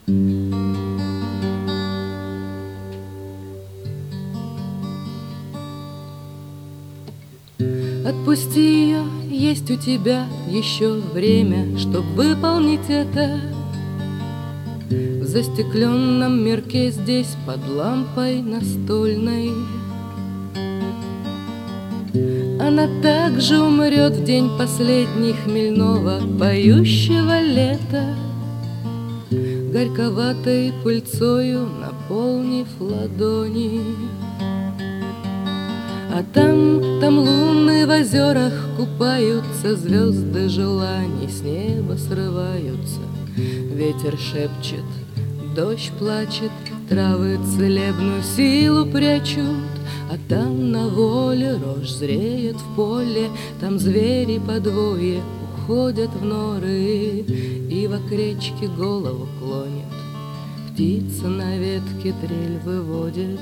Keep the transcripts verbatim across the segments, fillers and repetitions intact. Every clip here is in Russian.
Отпусти ее, есть у тебя еще время, чтоб выполнить это. В застекленном мирке здесь под лампой настольной она также умрет в день последний хмельного поющего лета, горьковатой пыльцою наполнив ладони. А там, там луны в озерах купаются, звезды желаний с неба срываются. Ветер шепчет, дождь плачет, травы целебную силу прячут. А там на воле рожь зреет в поле, там звери подвое уходят в норы, и в речке голову клонит, птица на ветке трель выводит.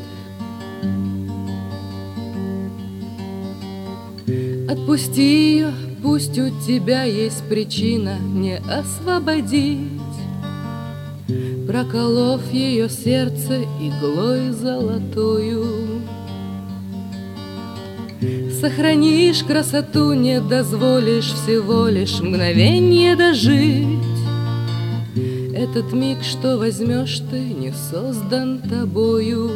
Отпусти ее, пусть у тебя есть причина не освободить, проколов ее сердце иглой золотою. Сохранишь красоту, не дозволишь всего лишь мгновенье дожить. Этот миг, что возьмешь ты, не создан тобою.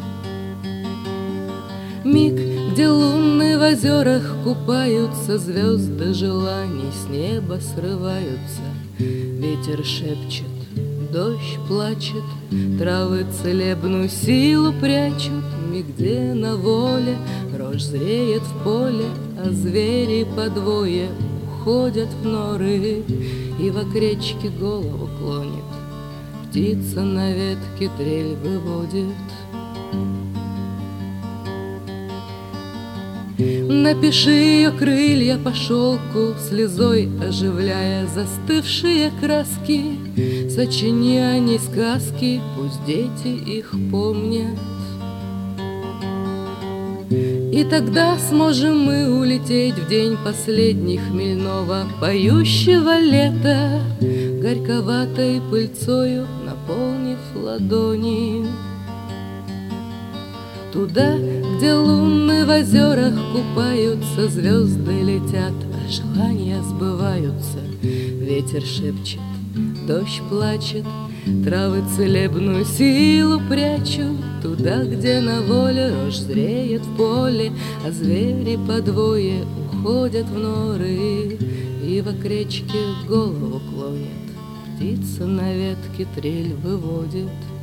Миг, где луны в озерах купаются, звезды желаний с неба срываются. Ветер шепчет, дождь плачет, травы целебную силу прячут. Миг, где на воле рожь зреет в поле, а звери подвое уходят в норы, и в речке голову клонит, птица на ветке трель выводит. Напиши ее крылья по шелку, слезой оживляя застывшие краски. Сочини о ней сказки, пусть дети их помнят. И тогда сможем мы улететь в день последний хмельного поющего лета, горьковатой пыльцою наполнив ладони. Туда, где луны в озерах купаются, звезды летят, а желания сбываются. Ветер шепчет, дождь плачет, травы целебную силу прячут. Туда, где на воле рожь зреет в поле, а звери подвое уходят в норы, и в речке голову клонит, птица на ветке трель выводит.